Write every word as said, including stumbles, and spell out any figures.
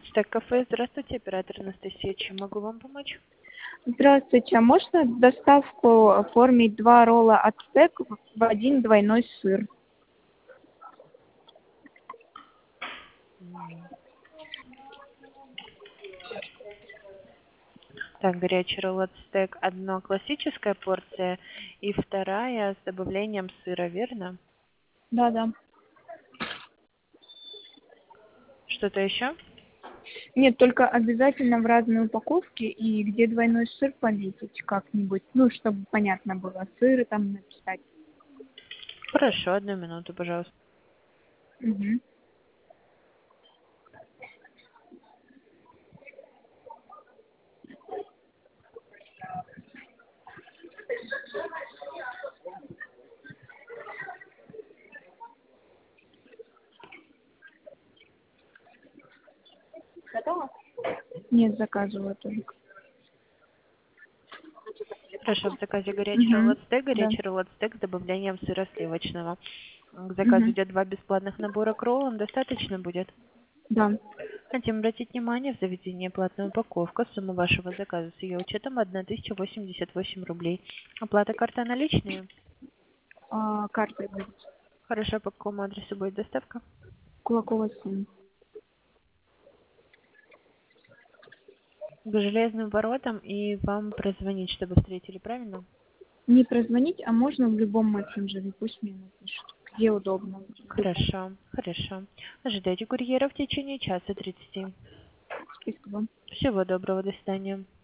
Стек кафе, здравствуйте, оператор Анастасия, чем могу вам помочь? Здравствуйте, а можно доставку оформить два ролла от стек в один двойной сыр? Так, горячий ролл от стек, одна классическая порция и вторая с добавлением сыра, верно? Да, да. Что-то еще? Нет, только обязательно в разные упаковки и где двойной сыр пометить как-нибудь, ну, чтобы понятно было, сыр там написать. Хорошо, одну минуту, пожалуйста. Угу. Готово? Нет, заказываю только. Хорошо, в заказе горячий ролл Угу. от стек, Да. горячий ролл от стек с добавлением сыра сливочного. К заказу Угу. идет два бесплатных набора к роллам, достаточно будет? Да. Хотим обратить внимание, в заведении платная упаковка. Сумма вашего заказа с ее учетом тысяча восемьдесят восемь рублей. Оплата карта наличные? А, картой будет. Хорошо, по какому адресу будет доставка? Кулакова семь. К железным воротам и вам прозвонить, чтобы встретили, правильно? Не прозвонить, а можно в любом мессенджере, пусть мне напишут, где удобно. Хорошо, хорошо. Ожидайте курьера в течение часа тридцати. Спасибо. Всего доброго, до свидания.